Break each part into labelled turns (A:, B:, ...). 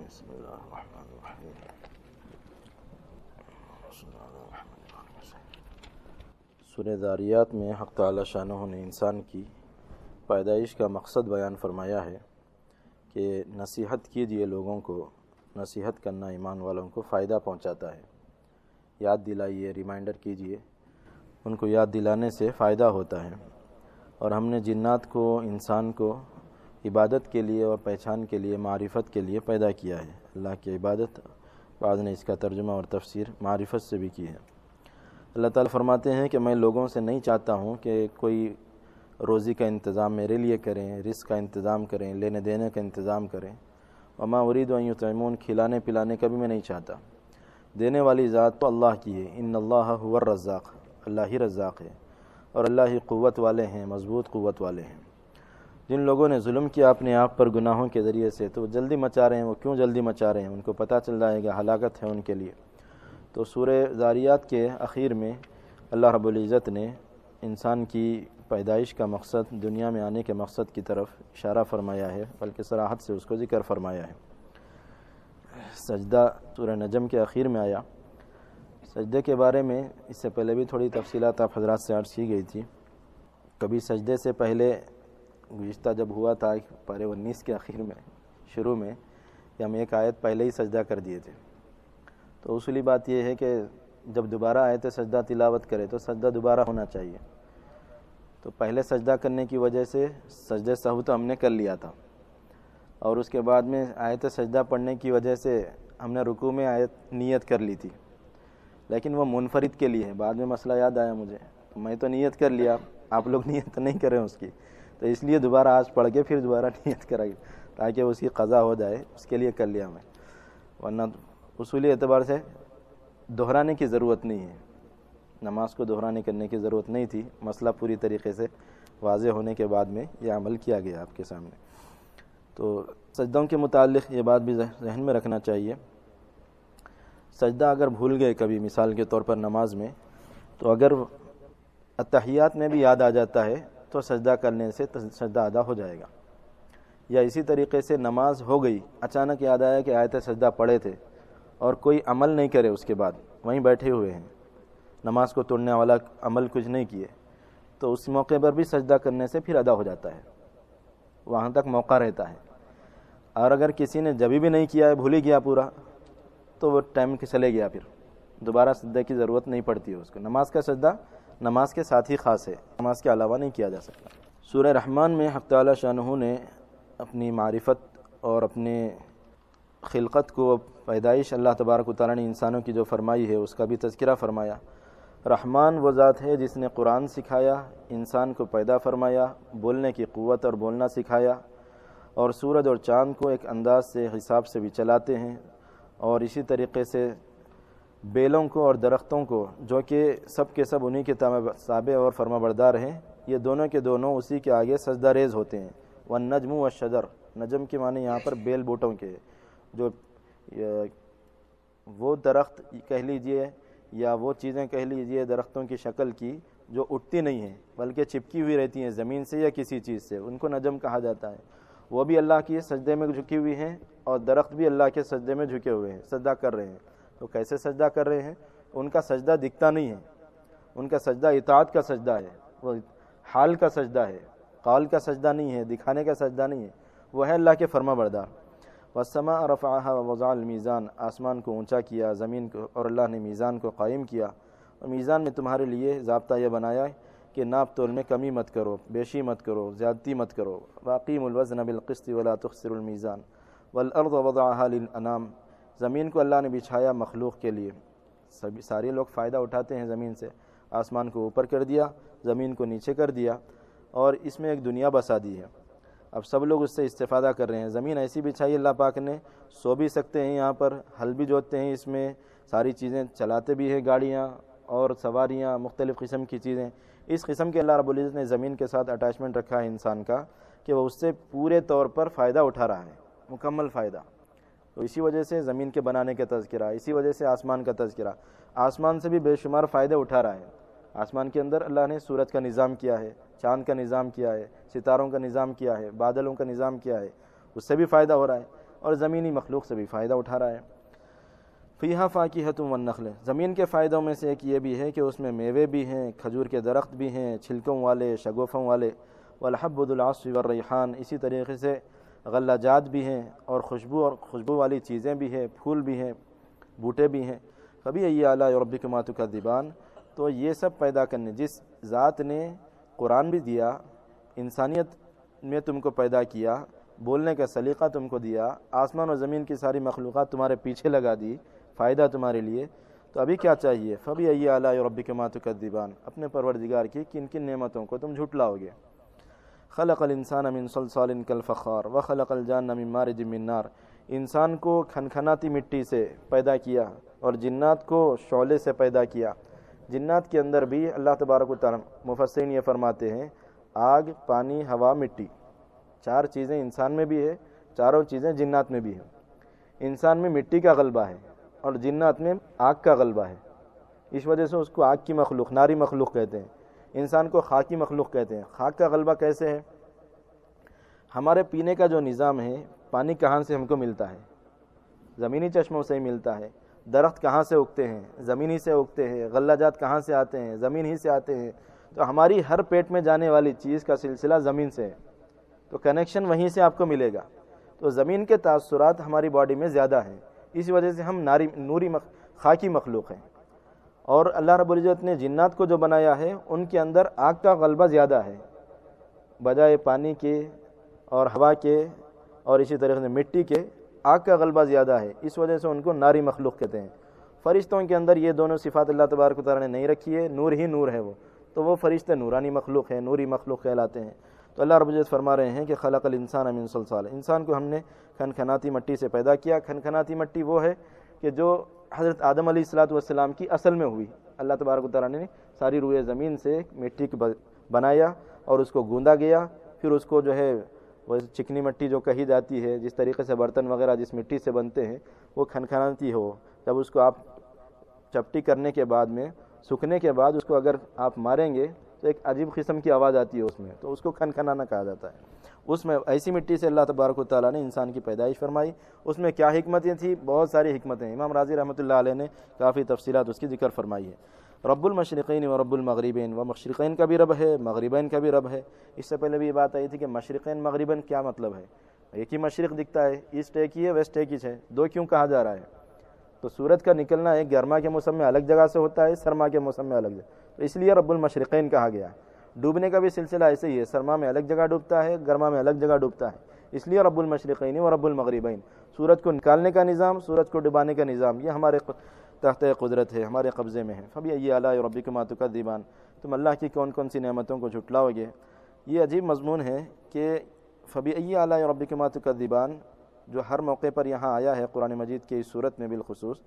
A: بسم اللہ الرحمن الرحیم۔ سورہ ذاریات میں حق تعالی شانہ نے انسان کی پیدائش کا مقصد بیان فرمایا ہے کہ نصیحت کیجئے لوگوں کو، نصیحت کرنا ایمان والوں کو فائدہ پہنچاتا ہے۔ یاد دلائیے، ریمائنڈر کیجئے، ان کو یاد دلانے سے فائدہ ہوتا ہے۔ اور ہم نے جنات کو، انسان کو عبادت کے لیے اور پہچان کے لیے، معرفت کے لیے پیدا کیا ہے۔ اللہ کی عبادت، بعض نے اس کا ترجمہ اور تفسیر معرفت سے بھی کی ہے۔ اللہ تعالیٰ فرماتے ہیں کہ میں لوگوں سے نہیں چاہتا ہوں کہ کوئی روزی کا انتظام میرے لیے کریں، رزق کا انتظام کریں، لینے دینے کا انتظام کریں۔ وما اريد ان يطعمون، کھلانے پلانے کا بھی میں نہیں چاہتا۔ دینے والی ذات تو اللہ کی ہے۔ ان اللہ هو الرزاق، اللہ ہی رزاق ہے، اور اللہ ہی قوت والے ہیں، مضبوط قوت والے ہیں۔ جن لوگوں نے ظلم کیا اپنے آپ پر گناہوں کے ذریعے سے، تو وہ جلدی مچا رہے ہیں۔ وہ کیوں جلدی مچا رہے ہیں؟ ان کو پتہ چل جائے گا ہلاکت ہے ان کے لیے۔ تو سورہ ذاریات کے اخیر میں اللہ رب العزت نے انسان کی پیدائش کا مقصد، دنیا میں آنے کے مقصد کی طرف اشارہ فرمایا ہے، بلکہ صراحت سے اس کو ذکر فرمایا ہے۔ سجدہ سورہ نجم کے اخیر میں آیا۔ سجدے کے بارے میں اس سے پہلے بھی تھوڑی تفصیلات آپ حضرات سے عرض کی گئی تھی۔ کبھی سجدے سے پہلے گزشتہ جب ہوا تھا پارے 19 کے اخیر میں، شروع میں، کہ ہم ایک آیت پہلے ہی سجدہ کر دیے تھے۔ تو اصولی بات یہ ہے کہ جب دوبارہ آیت سجدہ تلاوت کرے تو سجدہ دوبارہ ہونا چاہیے۔ تو پہلے سجدہ کرنے کی وجہ سے سجدہ سہو تو ہم نے کر لیا تھا، اور اس کے بعد میں آیت سجدہ پڑھنے کی وجہ سے ہم نے رکوع میں آیت نیت کر لی تھی، لیکن وہ منفرد کے لیے ہے۔ بعد میں مسئلہ یاد آیا مجھے، تو میں تو نیت کر لیا، آپ لوگ نیت نہیں کریں اس کی، تو اس لیے دوبارہ آج پڑھ کے پھر دوبارہ نیت کریں تاکہ اس کی قضا ہو جائے، اس کے لیے کر لیا میں۔ ورنہ اصولی اعتبار سے دہرانے کی ضرورت نہیں ہے، نماز کو دہرانے کرنے کی ضرورت نہیں تھی۔ مسئلہ پوری طریقے سے واضح ہونے کے بعد میں یہ عمل کیا گیا آپ کے سامنے۔ تو سجدوں کے متعلق یہ بات بھی ذہن میں رکھنا چاہیے۔ سجدہ اگر بھول گئے کبھی، مثال کے طور پر نماز میں، تو اگر اتحیات میں بھی یاد آ جاتا ہے تو سجدہ کرنے سے سجدہ ادا ہو جائے گا۔ یا اسی طریقے سے نماز ہو گئی، اچانک یاد آیا کہ آیت سجدہ پڑھے تھے اور کوئی عمل نہیں کرے، اس کے بعد وہیں بیٹھے ہوئے ہیں، نماز کو توڑنے والا عمل کچھ نہیں کیے، تو اس موقع پر بھی سجدہ کرنے سے پھر ادا ہو جاتا ہے، وہاں تک موقع رہتا ہے۔ اور اگر کسی نے جبھی بھی نہیں کیا ہے، بھول ہی گیا پورا، تو وہ ٹائم کے چلے گیا، پھر دوبارہ سجدے کی ضرورت نہیں پڑتی ہے اس کو۔ نماز کا سجدہ نماز کے ساتھ ہی خاص ہے، نماز کے علاوہ نہیں کیا جا سکتا۔ سورہ رحمان میں حق تعالی شانہ نے اپنی معرفت اور اپنے خلقت کو، پیدائش اللہ تبارک و تعالیٰ نے انسانوں کی جو فرمائی ہے اس کا بھی تذکرہ فرمایا۔ رحمان وہ ذات ہے جس نے قرآن سکھایا، انسان کو پیدا فرمایا، بولنے کی قوت اور بولنا سکھایا، اور سورج اور چاند کو ایک انداز سے، حساب سے بھی چلاتے ہیں، اور اسی طریقے سے بیلوں کو اور درختوں کو، جو کہ سب کے سب انہی کے تابع اور فرما بردار ہیں، یہ دونوں کے دونوں اسی کے آگے سجدہ ریز ہوتے ہیں۔ والنجم والشجر، نجم کے معنی یہاں پر بیل بوٹوں کے، جو وہ درخت کہہ لیجئے یا وہ چیزیں کہہ لیجئے درختوں کی شکل کی جو اٹھتی نہیں ہیں بلکہ چپکی ہوئی رہتی ہیں زمین سے یا کسی چیز سے، ان کو نجم کہا جاتا ہے۔ وہ بھی اللہ کی سجدے میں جھکی ہوئی ہیں، اور درخت بھی اللہ کے سجدے میں جھکے ہوئے ہیں، سجدہ کر رہے ہیں۔ تو کیسے سجدہ کر رہے ہیں؟ ان کا سجدہ دکھتا نہیں ہے، ان کا سجدہ اطاعت کا سجدہ ہے، وہ حال کا سجدہ ہے، قول کا سجدہ نہیں ہے، دکھانے کا سجدہ نہیں ہے، وہ ہے اللہ کے فرما بردار۔ والسماء رفعها ووضع الميزان، آسمان کو اونچا کیا، زمین کو، اور اللہ نے میزان کو قائم کیا، اور میزان میں تمہارے لیے ضابطہ یہ بنایا ہے کہ ناپ تول میں کمی مت کرو، بیشی مت کرو، زیادتی مت کرو۔ واقیموا الوزن بالقسط ولا تخسروا الميزان والارض وضعها للانام، زمین کو اللہ نے بچھایا مخلوق کے لیے، سارے لوگ فائدہ اٹھاتے ہیں زمین سے۔ آسمان کو اوپر کر دیا، زمین کو نیچے کر دیا، اور اس میں ایک دنیا بسا دی ہے۔ اب سب لوگ اس سے استفادہ کر رہے ہیں۔ زمین ایسی بچھائی اللہ پاک نے، سو بھی سکتے ہیں یہاں پر، ہل بھی جوتتے ہیں اس میں، ساری چیزیں چلاتے بھی ہیں، گاڑیاں اور سواریاں، مختلف قسم کی چیزیں۔ اس قسم کے اللہ رب العزت نے زمین کے ساتھ اٹیچمنٹ رکھا ہے انسان کا کہ وہ اس سے پورے طور پر فائدہ اٹھا رہا ہے، مکمل فائدہ۔ تو اسی وجہ سے زمین کے بنانے کا تذکرہ، اسی وجہ سے آسمان کا تذکرہ، آسمان سے بھی بے شمار فائدے اٹھا رہا ہے۔ آسمان کے اندر اللہ نے سورج کا نظام کیا ہے، چاند کا نظام کیا ہے، ستاروں کا نظام کیا ہے، بادلوں کا نظام کیا ہے، اس سے بھی فائدہ ہو رہا ہے۔ اور زمینی مخلوق سے بھی فائدہ اٹھا رہا ہے۔ فیہا فاکہۃ والنخل، زمین کے فائدوں میں سے ایک یہ بھی ہے کہ اس میں میوے بھی ہیں، کھجور کے درخت بھی ہیں، چھلکوں والے، شگوفوں والے، والحب ذو العصف والریحان، اسی طریقے سے غلہ جات بھی ہیں، اور خوشبو والی چیزیں بھی ہیں، پھول بھی ہیں، بوٹے بھی ہیں۔ فبأی آلاء ربکما تکذبان، تو یہ سب پیدا کرنے، جس ذات نے قرآن بھی دیا، انسانیت میں تم کو پیدا کیا، بولنے کا سلیقہ تم کو دیا، آسمان و زمین کی ساری مخلوقات تمہارے پیچھے لگا دی، فائدہ تمہارے لیے، تو ابھی کیا چاہیے؟ فبأی آلاء ربکما تکذبان، اپنے پروردگار کی کن کن نعمتوں کو تم جھٹلاؤ گے۔ خلق الانسان من صلصال کالفخار وخلق الجان من مارج من نار، انسان کو کھنکھناتی مٹی سے پیدا کیا اور جنات کو شعلے سے پیدا کیا۔ جنات کے اندر بھی اللہ تبارک و تعالی، مفسرین یہ فرماتے ہیں، آگ، پانی، ہوا، مٹی، چار چیزیں انسان میں بھی ہے، چاروں چیزیں جنات میں بھی ہیں۔ انسان میں مٹی کا غلبہ ہے اور جنات میں آگ کا غلبہ ہے، اس وجہ سے اس کو آگ کی مخلوق، ناری مخلوق کہتے ہیں۔ انسان کو خاکی مخلوق کہتے ہیں۔ خاک کا غلبہ کیسے ہے؟ ہمارے پینے کا جو نظام ہے، پانی کہاں سے ہم کو ملتا ہے؟ زمینی چشموں سے ہی ملتا ہے۔ درخت کہاں سے اگتے ہیں؟ زمین ہی سے اگتے ہیں۔ غلہ جات کہاں سے آتے ہیں؟ زمین ہی سے آتے ہیں۔ تو ہماری ہر پیٹ میں جانے والی چیز کا سلسلہ زمین سے ہے، تو کنیکشن وہیں سے آپ کو ملے گا۔ تو زمین کے تاثرات ہماری باڈی میں زیادہ ہیں، اس وجہ سے ہم خاکی مخلوق ہیں۔ اور اللہ رب العزت نے جنات کو جو بنایا ہے، ان کے اندر آگ کا غلبہ زیادہ ہے بجائے پانی کے اور ہوا کے، اور اسی طریقے سے مٹی کے آگ کا غلبہ زیادہ ہے، اس وجہ سے ان کو ناری مخلوق کہتے ہیں۔ فرشتوں کے اندر یہ دونوں صفات اللہ تبارک و تعالی نے نہیں رکھی ہے، نور ہی نور ہے وہ، تو وہ فرشتے نورانی مخلوق ہیں، نوری مخلوق کہلاتے ہیں۔ تو اللہ رب العزت فرما رہے ہیں کہ خلق الانسان من صلصال، انسان کو ہم نے کھنکھناتی مٹی سے پیدا کیا۔ کھنکھناتی مٹی وہ ہے کہ جو حضرت آدم علیہ السلام کی اصل میں ہوئی۔ اللہ تبارک و تعالی نے ساری روئے زمین سے مٹی کو بنایا اور اس کو گوندا گیا، پھر اس کو جو ہے وہ چکنی مٹی جو کہی جاتی ہے، جس طریقے سے برتن وغیرہ جس مٹی سے بنتے ہیں، وہ کھنکھناتی ہو، جب اس کو آپ چپٹی کرنے کے بعد میں، سوکھنے کے بعد اس کو اگر آپ ماریں گے تو ایک عجیب قسم کی آواز آتی ہے اس میں، تو اس کو کھنکھنانا کہا جاتا ہے۔ اس میں ایسی مٹی سے اللہ تبارک و تعالیٰ نے انسان کی پیدائش فرمائی۔ اس میں کیا حکمتیں تھیں؟ بہت ساری حکمتیں، امام راضی رحمۃ اللہ علیہ نے کافی تفصیلات اس کی ذکر فرمائی ہے۔ رب المشرقین و رب المغربین، وہ مشرقین کا بھی رب ہے، مغربین کا بھی رب ہے۔ اس سے پہلے بھی یہ بات آئی تھی کہ مشرقین مغربین کیا مطلب ہے؟ ایک ہی مشرق دکھتا ہے، ایسٹ ایک ہی ہے، ویسٹ ایک ہی ہے، دو کیوں کہا جا رہا ہے؟ تو سورج کا نکلنا ایک گرما کے موسم میں الگ جگہ سے ہوتا ہے، سرما کے موسم میں الگ جگہ، تو اس لیے رب المشرقین کہا گیا۔ ڈوبنے کا بھی سلسلہ ایسے ہی ہے، سرما میں الگ جگہ ڈوبتا ہے، گرما میں الگ جگہ ڈوبتا ہے، اس لیے رب المشرقین و رب المغربین۔ سورج کو نکالنے کا نظام، سورج کو ڈبانے کا نظام، یہ ہمارے تحت قدرت ہے، ہمارے قبضے میں ہے۔ فبأی آلاء ربکما تکذبان، تم اللہ کی کون کون سی نعمتوں کو جھٹلاؤ گے؟ یہ عجیب مضمون ہے کہ فبأی آلاء ربکما تکذبان جو ہر موقع پر یہاں آیا ہے قرآن مجید کے اس صورت میں بالخصوص،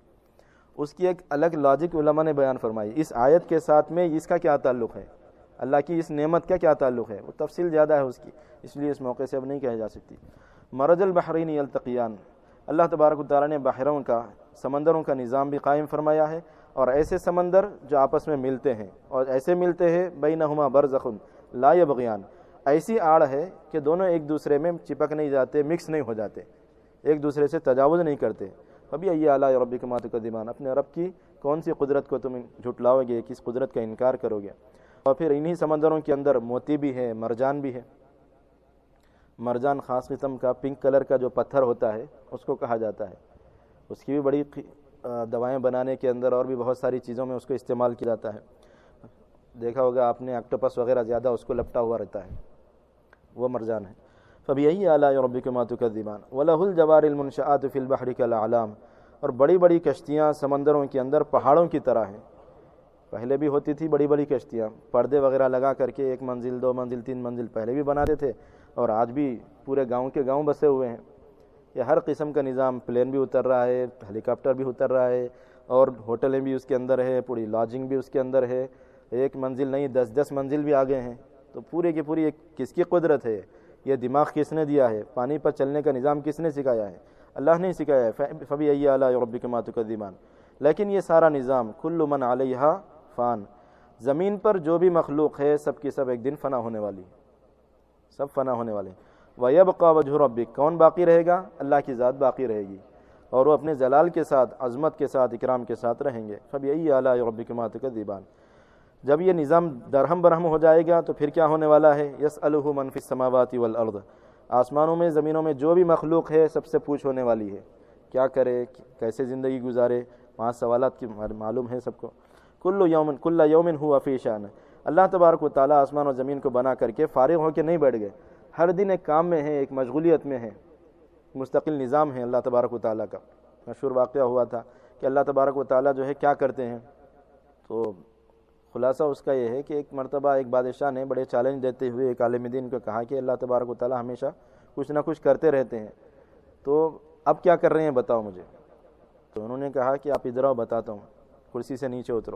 A: اس کی ایک الگ لاجک علماء نے بیان فرمائی۔ اس آیت کے ساتھ میں اس کا کیا تعلق ہے، اللہ کی اس نعمت کا کیا تعلق ہے، وہ تفصیل زیادہ ہے اس کی، اس لیے اس موقع سے اب نہیں کہی جا سکتی۔ مرج البحرین یلتقیان، اللہ تبارک و تعالیٰ نے بحروں کا، سمندروں کا نظام بھی قائم فرمایا ہے، اور ایسے سمندر جو آپس میں ملتے ہیں، اور ایسے ملتے ہیں بینہما برزخ لا یبغیان، ایسی آڑ ہے کہ دونوں ایک دوسرے میں چپک نہیں جاتے، مکس نہیں ہو جاتے، ایک دوسرے سے تجاوز نہیں کرتے۔ فبأی آلاء ربکما تکذبان، اپنے رب کی کون سی قدرت کو تم جھٹلاؤ گے، کس قدرت کا انکار کرو گے؟ اور پھر انہی سمندروں کے اندر موتی بھی ہے، مرجان بھی ہے۔ مرجان خاص قسم کا پنک کلر کا جو پتھر ہوتا ہے اس کو کہا جاتا ہے، اس کی بھی بڑی دوائیں بنانے کے اندر اور بھی بہت ساری چیزوں میں اس کو استعمال کیا جاتا ہے۔ دیکھا ہوگا آپ نے آکٹوپس وغیرہ زیادہ اس کو لپٹا ہوا رہتا ہے، وہ مرجان ہے۔ فبأی آلاء ربکما تکذبان وَلَهُ الْجَوَارِ الْمُنشَآتُ فِي الْبَحْرِ كَالْأَعْلَامِ، اور بڑی بڑی کشتیاں سمندروں کے اندر پہاڑوں کی طرح ہیں۔ پہلے بھی ہوتی تھی بڑی بڑی کشتیاں، پردے وغیرہ لگا کر کے 1 منزل 2 منزل 3 منزل پہلے بھی بناتے تھے، اور آج بھی پورے گاؤں کے گاؤں بسے ہوئے ہیں۔ یہ ہر قسم کا نظام، پلین بھی اتر رہا ہے، ہیلی کاپٹر بھی اتر رہا ہے، اور ہوٹلیں بھی اس کے اندر ہے، پوری لاجنگ بھی اس کے اندر ہے۔ 1 منزل نہیں 10 منزل بھی آگے ہیں، تو پورے کی پوری کس کی قدرت ہے؟ یہ دماغ کس نے دیا ہے؟ پانی پر چلنے کا نظام کس نے سکھایا ہے؟ اللہ نے سکھایا ہے۔ فبأی آلاء ربکما تکذبان، لیکن یہ سارا نظام کل من علیہا فان، زمین پر جو بھی مخلوق ہے سب کی سب ایک دن فنا ہونے والی، سب فنا ہونے والے۔ وَيَبْقَى وَجْهُ رَبِّكَ، کون باقی رہے گا؟ اللہ کی ذات باقی رہے گی، اور وہ اپنے جلال کے ساتھ، عظمت کے ساتھ، اکرام کے ساتھ رہیں گے۔ فَبِأَيِّ آلَاءِ رَبِّكُمَا تُكَذِّبَانِ، جب یہ نظام درہم برہم ہو جائے گا تو پھر کیا ہونے والا ہے؟ يَسْأَلُهُ مَنْ فِي السَّمَاوَاتِ وَالْأَرْضِ، آسمانوں میں زمینوں میں جو بھی مخلوق ہے سب سے پوچھ ہونے والی ہے، کیا کرے، کیسے زندگی گزارے، وہاں سوالات کی معلوم ہے سب کو۔ کل یوم ہوا فی شان، اللہ تبارک و تعالیٰ آسمان اور زمین کو بنا کر کے فارغ ہو کے نہیں بیٹھ گئے، ہر دن ایک کام میں ہے، ایک مشغولیت میں ہے، مستقل نظام ہے اللہ تبارک و تعالیٰ کا۔ مشہور واقعہ ہوا تھا کہ اللہ تبارک و تعالیٰ جو ہے کیا کرتے ہیں، تو خلاصہ اس کا یہ ہے کہ ایک مرتبہ ایک بادشاہ نے بڑے چیلنج دیتے ہوئے ایک عالم دین کو کہا کہ اللہ تبارک و تعالیٰ ہمیشہ کچھ نہ کچھ کرتے رہتے ہیں، تو اب کیا کر رہے ہیں بتاؤ مجھے۔ تو انہوں نے کہا کہ آپ ادھر آؤ بتاتا ہوں، کرسی سے نیچے اترو،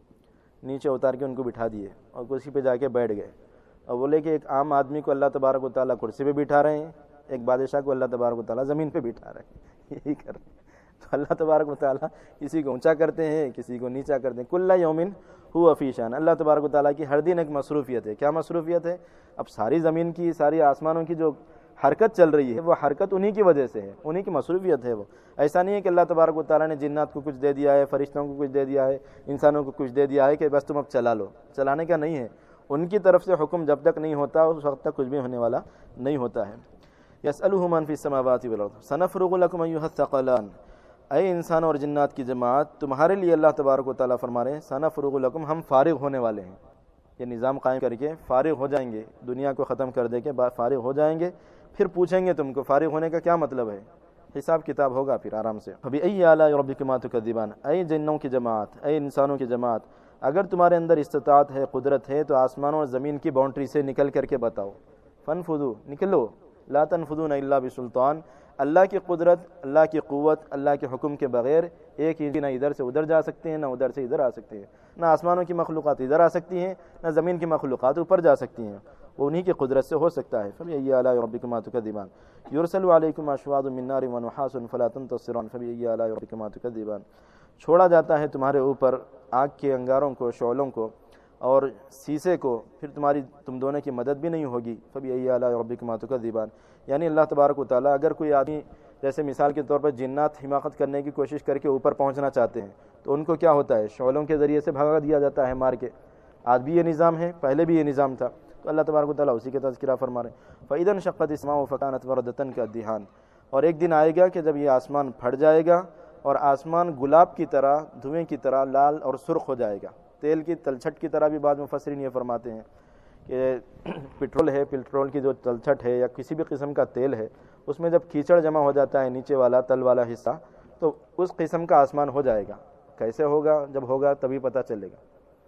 A: نیچے اتار کے ان کو بٹھا دیے اور کرسی پہ جا کے بیٹھ گئے، اور بولے کہ ایک عام آدمی کو اللہ تبارک و تعالیٰ کرسی پہ بٹھا رہے ہیں، ایک بادشاہ کو اللہ تبارک و تعالیٰ زمین پہ بٹھا رہے ہیں، یہی کر رہے ہیں۔ تو اللہ تبارک و تعالیٰ کسی کو اونچا کرتے ہیں، کسی کو نیچا کرتے ہیں۔ کل یومن ہوا فی شان، اللہ تبارک و تعالیٰ کی ہر دن ایک مصروفیت ہے۔ کیا مصروفیت ہے؟ اب ساری زمین کی، ساری آسمانوں کی جو حرکت چل رہی ہے وہ حرکت انہی کی وجہ سے ہے، انہی کی مصروفیت ہے وہ۔ ایسا نہیں ہے کہ اللہ تبارک و تعالیٰ نے جنات کو کچھ دے دیا ہے، فرشتوں کو کچھ دے دیا ہے، انسانوں کو کچھ دے دیا ہے کہ بس تم اب چلا لو، چلانے کا نہیں ہے۔ ان کی طرف سے حکم جب تک نہیں ہوتا اس وقت تک کچھ بھی ہونے والا نہیں ہوتا ہے۔ یسألہ من فی السماوات والارض سنفرغ لکم ایھا الثقلان، اے انسان اور جنات کی جماعت، تمہارے لیے اللہ تبارک و تعالیٰ فرما رہے ہیں سنفرغ لکم، ہم فارغ ہونے والے ہیں۔ یہ نظام قائم کر کے فارغ ہو جائیں گے، دنیا کو ختم کر دے کے فارغ ہو جائیں گے، پھر پوچھیں گے تم کو فارغ ہونے کا کیا مطلب ہے، حساب کتاب ہوگا پھر آرام سے۔ فَبِأَيِّ آلَاءِ رَبِّكُمَا تُكَذِّبَانِ، اے جنوں کی جماعت، اے انسانوں کی جماعت، اگر تمہارے اندر استطاعت ہے، قدرت ہے، تو آسمانوں اور زمین کی باؤنڈری سے نکل کر کے بتاؤ۔ فَانفُذُوا، نکلو، لا تنفذون الا بسلطان، اللہ کی قدرت، اللہ کی قوت، اللہ کے حکم کے بغیر ایک انچ نہ ادھر سے ادھر جا سکتے ہیں، نہ ادھر سے ادھر آ سکتے ہیں، نہ آسمانوں کی مخلوقات ادھر آ سکتی ہیں، نہ زمین کی مخلوقات اوپر جا سکتی ہیں، وہ انہی کی قدرت سے ہو سکتا ہے۔ فَبِأَيِّ آلَاءِ رَبِّكُمَا تُكَذِّبَانِ يُرْسَلُ عَلَيْكُمْ أَشْوَاظٌ مِّن نَّارٍ وَنُحَاسٌ فَلَا تَنتَصِرَانِ فَبِأَيِّ آلَاءِ رَبِّكُمَا تُكَذِّبَانِ، چھوڑا جاتا ہے تمہارے اوپر آگ کے انگاروں کو، شعلوں کو اور سیسے کو، پھر تم دونوں کی مدد بھی نہیں ہوگی۔ فَبِأَيِّ آلَاءِ رَبِّكُمَا تُكَذِّبَانِ، یعنی اللہ تبارک و تعالیٰ اگر کوئی آدمی، جیسے مثال کے طور پر جنات حماقت کرنے کی کوشش کر کے اوپر پہنچنا چاہتے ہیں تو ان کو کیا ہوتا ہے، شعلوں کے ذریعے سے بھگا دیا جاتا ہے مار کے۔ آج بھی یہ نظام ہے، پہلے بھی یہ نظام تھا، تو اللہ تبارک و تعالیٰ اسی کا تذکرہ فرما رہے ہیں۔ فَإِذَا انشَقَّتِ السَّمَاءُ فَكَانَتْ وَرْدَةً كَالدِّهَانِ، اور ایک دن آئے گا کہ جب یہ آسمان پھٹ جائے گا اور آسمان گلاب کی طرح، دھوئیں کی طرح لال اور سرخ ہو جائے گا، تیل کی تلچھٹ کی طرح بھی بعض مفسرین یہ فرماتے ہیں کہ پٹرول ہے، پٹرول کی جو تلچھٹ ہے یا کسی بھی قسم کا تیل ہے، اس میں جب کیچڑ جمع ہو جاتا ہے نیچے والا تل والا حصہ، تو اس قسم کا آسمان ہو جائے گا۔ کیسے ہوگا؟ جب ہوگا تبھی پتہ چلے گا۔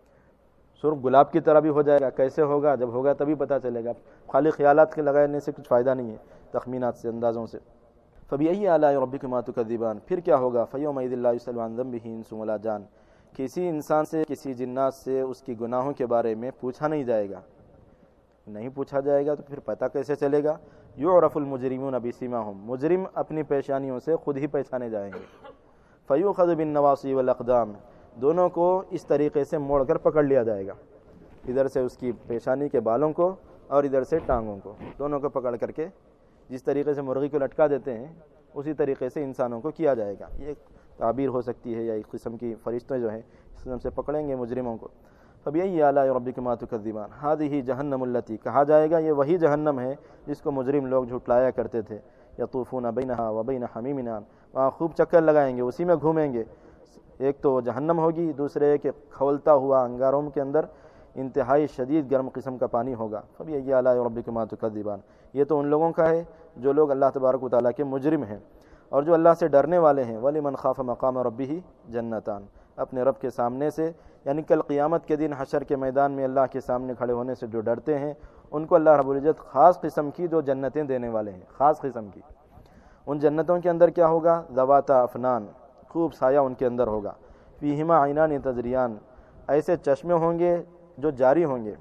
A: سرخ گلاب کی طرح بھی ہو جائے گا، کیسے ہوگا؟ جب ہوگا تبھی پتہ چلے گا۔ خالی خیالات کے لگانے سے کچھ فائدہ نہیں ہے، تخمینات سے، اندازوں سے۔ فَبِأَيِّ آلَاءِ رَبِّكُمَا تُكَذِّبَانِ، پھر کیا ہوگا؟ فَيَوْمَئِذٍ لَا يُسْأَلُ عَنْ ذَنبِهِ إِنسٌ وَلَا جَانٌ، کسی انسان سے، کسی جنات سے اس کی گناہوں کے بارے میں پوچھا نہیں جائے گا، نہیں پوچھا جائے گا تو پھر پتہ کیسے چلے گا؟ یعرف المجرمون بسیماہم، مجرم اپنی پیشانیوں سے خود ہی پہچانے جائیں گے۔ فیؤخذ بالنواصی والاقدام، دونوں کو اس طریقے سے موڑ کر پکڑ لیا جائے گا، ادھر سے اس کی پیشانی کے بالوں کو اور ادھر سے ٹانگوں کو، دونوں کو پکڑ کر کے جس طریقے سے مرغی کو لٹکا دیتے ہیں اسی طریقے سے انسانوں کو کیا جائے گا۔ یہ تعبیر ہو سکتی ہے، یا ایک قسم کی فرشتے جو ہیں اس قسم سے پکڑیں گے مجرموں کو۔ فَبِأَيِّ آلَاءِ رَبِّكُمَا تُكَذِّبَانِ هَٰذِهِ جَهَنَّمُ الَّتِي، کہا جائے گا یہ وہی جہنم ہے جس کو مجرم لوگ جھٹلایا کرتے تھے۔ يَطُوفُونَ بَيْنَهَا وَبَيْنَ حَمِيمٍ آنٍ، وہاں خوب چکر لگائیں گے، اسی میں گھومیں گے۔ ایک تو جہنم ہوگی، دوسرے کہ کھولتا ہوا انگاروں کے اندر انتہائی شدید گرم قسم کا پانی ہوگا۔ فَبِأَيِّ آلَاءِ رَبِّكُمَا تُكَذِّبَانِ، یہ تو ان لوگوں کا ہے جو لوگ اللہ تبارک و تعالیٰ کے مجرم ہیں، اور جو اللہ سے ڈرنے والے ہیں وَلِمَنْ خَافَ مَقَامَ رَبِّهِ جَنَّتَانِ، اپنے رب کے سامنے سے، یعنی کل قیامت کے دن حشر کے میدان میں اللہ کے سامنے کھڑے ہونے سے جو ڈرتے ہیں ان کو اللہ رب العزت خاص قسم کی جو جنتیں دینے والے ہیں، خاص قسم کی۔ ان جنتوں کے اندر کیا ہوگا؟ ذواتا افنان، خوب سایہ ان کے اندر ہوگا۔ فیہما عینان تجریان، ایسے چشمے ہوں گے جو جاری ہوں گے،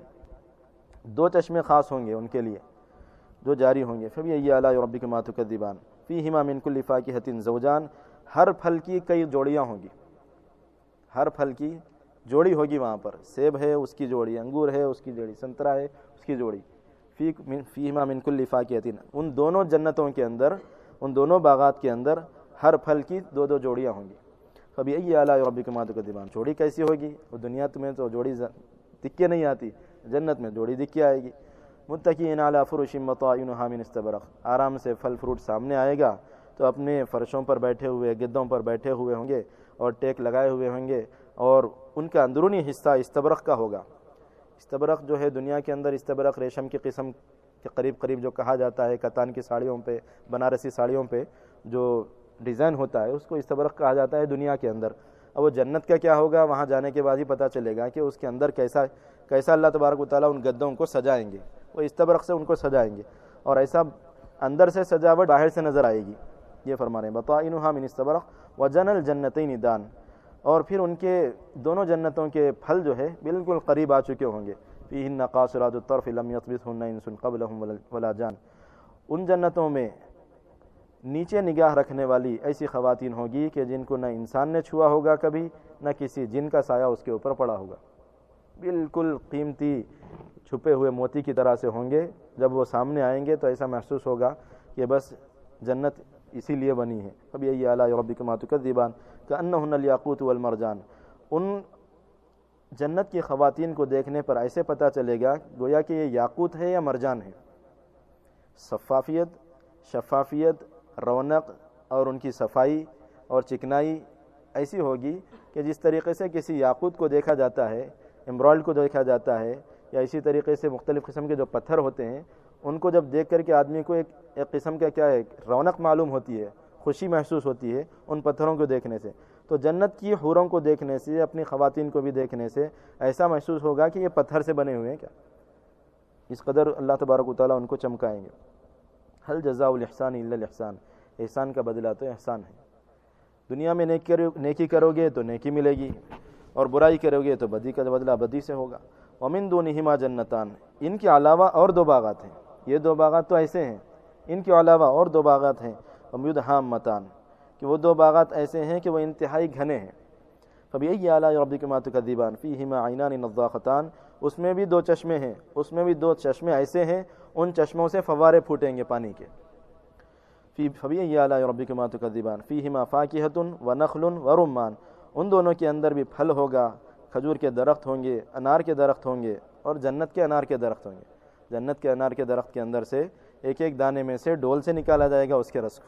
A: دو چشمے خاص ہوں گے ان کے لیے جو جاری ہوں گے۔ فَبِأَيِّ آلَاءِ رَبِّكُمَا تُكَذِّبَانِ فِيهِمَا مِن كُلِّ فَاكِهَةٍ زَوْجَانِ، ہر پھل کی کئی جوڑیاں ہوں گی، ہر پھل کی جوڑی ہوگی وہاں پر، سیب ہے اس کی جوڑی، انگور ہے اس کی جوڑی، سنترا ہے اس کی جوڑی۔ فیہما من کل فاکہۃ، ان دونوں جنتوں کے اندر، ان دونوں باغات کے اندر ہر پھل کی دو دو جوڑیاں ہوں گی۔ فبأي آلاء ربكما تكذبان، جوڑی کیسی ہوگی؟ وہ دنیا تمہیں تو جوڑی دکھ کے نہیں آتی، جنت میں جوڑی دکھ کے آئے گی۔ متکئین علی فرش مطائنها من استبرق، آرام سے پھل فروٹ سامنے آئے گا تو اپنے فرشوں پر بیٹھے ہوئے، گدوں پر بیٹھے ہوئے ہوں گے اور ٹیک لگائے ہوئے ہوں گے، اور ان کا اندرونی حصہ استبرق کا ہوگا۔ استبرق جو ہے دنیا کے اندر استبرق ریشم کی قسم کے قریب قریب جو کہا جاتا ہے، کتان کی ساڑیوں پہ، بنارسی ساڑیوں پہ جو ڈیزائن ہوتا ہے اس کو استبرق کہا جاتا ہے دنیا کے اندر۔ اب وہ جنت کا کیا ہوگا وہاں جانے کے بعد ہی پتہ چلے گا کہ اس کے اندر کیسا اللہ تبارک و تعالیٰ ان گدوں کو سجائیں گے، وہ استبرق سے ان کو سجائیں گے، اور ایسا اندر سے سجاوٹ باہر سے نظر آئے گی، یہ فرما رہے ہیں بطائنها من استبرق وجن الجنتین دان، اور پھر ان کے دونوں جنتوں کے پھل جو ہے بالکل قریب آ چکے ہوں گے۔ فیہن قاصرات الطرف لم یطمثہن انس قبلہم ولا جان، ان جنتوں میں نیچے نگاہ رکھنے والی ایسی خواتین ہوگی کہ جن کو نہ انسان نے چھوا ہوگا کبھی، نہ کسی جن کا سایہ اس کے اوپر پڑا ہوگا، بالکل قیمتی چھپے ہوئے موتی کی طرح سے ہوں گے۔ جب وہ سامنے آئیں گے تو ایسا محسوس ہوگا کہ بس جنت اسی لیے بنی ہے۔ فبأي آلاء ربكما تكذبان كأنهن الياقوت والمرجان، ان جنت کی خواتین کو دیکھنے پر ایسے پتہ چلے گا گویا کہ یہ یاقوت ہے یا مرجان ہے۔ شفافیت، رونق اور ان کی صفائی اور چکنائی ایسی ہوگی کہ جس طریقے سے کسی یاقوت کو دیکھا جاتا ہے، ایمرالڈ کو دیکھا جاتا ہے، یا اسی طریقے سے مختلف قسم کے جو پتھر ہوتے ہیں ان کو جب دیکھ کر کے آدمی کو ایک قسم کا کیا ہے رونق معلوم ہوتی ہے، خوشی محسوس ہوتی ہے ان پتھروں کو دیکھنے سے، تو جنت کی حوروں کو دیکھنے سے، اپنی خواتین کو بھی دیکھنے سے ایسا محسوس ہوگا کہ یہ پتھر سے بنے ہوئے ہیں کیا، اس قدر اللہ تبارک و تعالیٰ ان کو چمکائیں گے۔ هل جزاء الاحسان الا الاحسان، احسان کا بدلہ تو احسان ہے۔ دنیا میں نیکی کرو گے تو نیکی ملے گی، اور برائی کرو گے تو بدی کا بدلہ بدی سے ہوگا۔ ومن دونہما جنتان، ان کے علاوہ اور دو باغات ہیں، یہ دو باغات تو ایسے ہیں، ان کے علاوہ اور دو باغات ہیں، ومدہامتان، کہ وہ دو باغات ایسے ہیں کہ وہ انتہائی گھنے ہیں۔ فبأي آلاء ربكما تكذبان فیہما عینان نضاختان، اس میں بھی دو چشمے ہیں، اس میں بھی دو چشمے ایسے ہیں ان چشموں سے فوارے پھوٹیں گے پانی کے۔ فبأي آلاء ربكما تكذبان فیہما فاکہۃ ونخل ورمان، ان دونوں کے اندر بھی پھل ہوگا، کھجور کے درخت ہوں گے، انار کے درخت ہوں گے، اور جنت کے انار کے درخت ہوں گے۔ جنت کے انار کے درخت کے اندر سے ایک ایک دانے میں سے ڈول سے نکالا جائے گا اس کے رس کو۔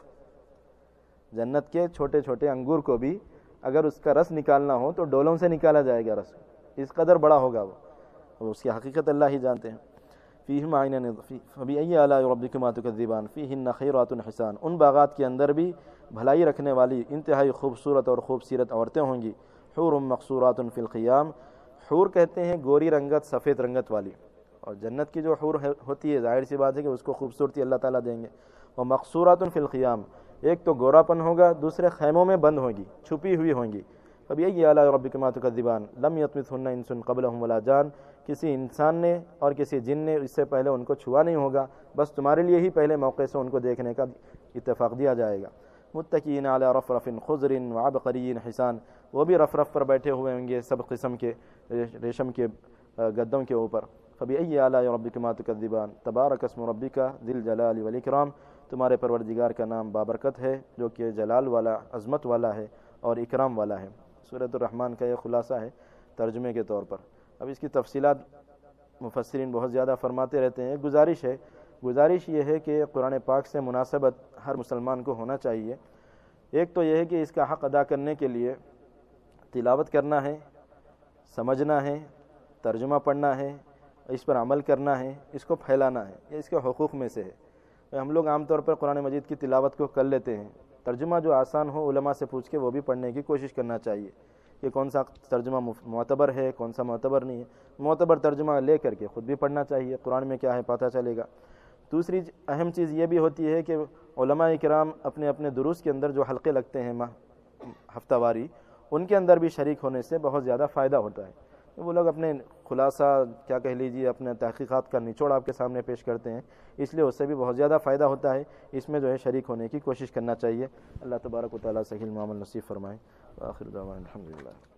A: جنت کے چھوٹے چھوٹے انگور کو بھی اگر اس کا رس نکالنا ہو تو ڈولوں سے نکالا جائے گا رس، اس قدر بڑا ہوگا وہ، اس کی حقیقت اللہ ہی جانتے ہیں۔ فیہما عینان فبأي آلاء ربكما تكذبان فیہن خیرات حسان، ان باغات کے اندر بھی بھلائی رکھنے والی انتہائی خوبصورت اور خوبصورت عورتیں ہوں گی۔ حور مقصورات فی الخیام، حور کہتے ہیں گوری رنگت سفید رنگت والی، اور جنت کی جو حور ہوتی ہے ظاہر سی بات ہے کہ اس کو خوبصورتی اللہ تعالیٰ دیں گے۔ وہ مقصورات فی الخیام، ایک تو گورا پن ہوگا، دوسرے خیموں میں بند ہوگی، چھپی ہوئی ہوں گی۔ فبأي آلاء ربكما تكذبان لم يطمثهن انس قبلهم ولا جان، کسی انسان نے اور کسی جن نے اس سے پہلے ان کو چھوا نہیں ہوگا، بس تمہارے لیے ہی پہلے موقع سے ان کو دیکھنے کا اتفاق دیا جائے گا۔ متکئین علی رفرف خضر وعبقری حسان، وہ بھی رفرف پر بیٹھے ہوئے ہوں گے سب قسم کے ریشم کے گدوں کے اوپر۔ فبأي آلاء ربكما تكذبان تبارک اسم ربک ذی الجلال والاکرام، تمہارے پروردگار کا نام بابرکت ہے جو کہ جلال والا، عظمت والا ہے اور اکرام والا ہے۔ سورۃ الرحمن کا یہ خلاصہ ہے ترجمے کے طور پر۔ اب اس کی تفصیلات مفسرین بہت زیادہ فرماتے رہتے ہیں۔ گزارش یہ ہے کہ قرآن پاک سے مناسبت ہر مسلمان کو ہونا چاہیے۔ ایک تو یہ ہے کہ اس کا حق ادا کرنے کے لیے تلاوت کرنا ہے، سمجھنا ہے، ترجمہ پڑھنا ہے، اس پر عمل کرنا ہے، اس کو پھیلانا ہے، یہ اس کے حقوق میں سے ہے۔ ہم لوگ عام طور پر قرآن مجید کی تلاوت کو کر لیتے ہیں، ترجمہ جو آسان ہو علماء سے پوچھ کے وہ بھی پڑھنے کی کوشش کرنا چاہیے کہ کون سا ترجمہ معتبر ہے، کون سا معتبر نہیں ہے۔ معتبر ترجمہ لے کر کے خود بھی پڑھنا چاہیے، قرآن میں کیا ہے پتہ چلے گا۔ دوسری اہم چیز یہ بھی ہوتی ہے کہ علماء کرام اپنے اپنے دروس کے اندر جو حلقے لگتے ہیں ہفتہ واری، ان کے اندر بھی شریک ہونے سے بہت زیادہ فائدہ ہوتا ہے۔ وہ لوگ اپنے خلاصہ کیا کہہ لیجیے اپنے تحقیقات کا نچوڑ آپ کے سامنے پیش کرتے ہیں، اس لیے اس سے بھی بہت زیادہ فائدہ ہوتا ہے۔ اس میں جو ہے شریک ہونے کی کوشش کرنا چاہیے۔ اللہ تبارک و تعالیٰ صحیح المعامل نصیب فرمائے۔ آخر دعوانا الحمدللہ۔